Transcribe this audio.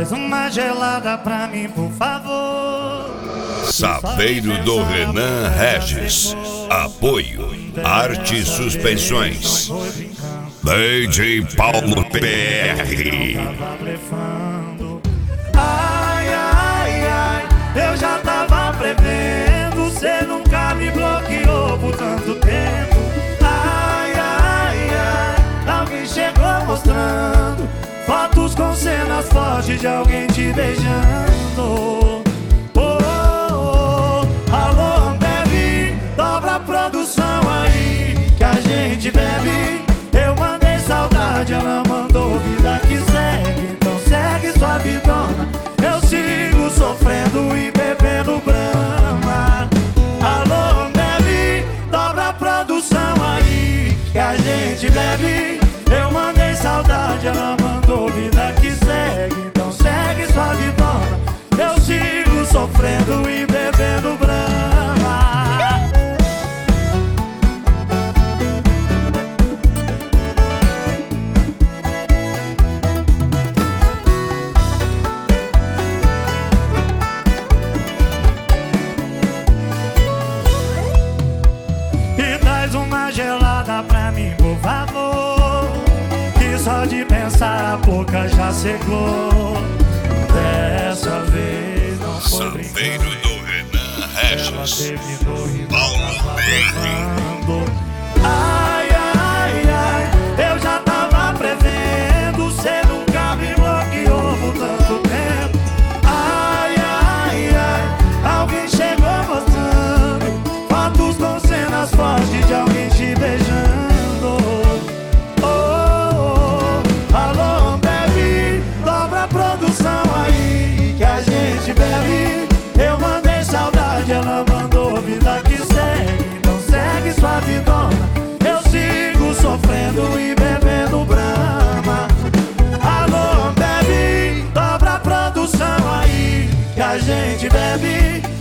traz uma gelada pra mim, por favor. Saveiro do Renan Regis. Apoio Arte Suspensões. DJ Paulo PR. Ai, ai, ai, eu já tava prevendo. Cê nunca me bloqueou por tanto tempo. Ai, ai, ai, alguém chegou mostrando fotos com cenas fortes de alguém te beijando. Alô, Ambev, dobra a produção aí que a gente bebe. Eu mandei saudade, ela mandou vida que segue. Então segue sua vidona, eu sigo sofrendo e bebendo brama. Alô, Ambev, dobra a produção aí que a gente bebe. Eu mandei saudade, ela mandou vida que segue. Então segue sua vidona, eu sigo sofrendo e bebendo brama. E traz uma gelada pra mim, por favor, que só de pensar a boca já secou. Dessa vez não foi Saveiro do Renan Regis. Paulo PR. Ai, ai, ai, eu já tava prevendo. Cê nunca me bloqueou por tanto tempo. Ai, ai, ai, alguém chegou mostrando fotos com cenas fortes de alguém te beijando. Alô, Ambev, dobra a produção aí que a gente bebe. Eu mandei saudade, ela mandou vida que segue. Então segue sua vidona, eu sigo sofrendo e bebendo brama. Alô, Ambev, dobra a produção aí que a gente bebe.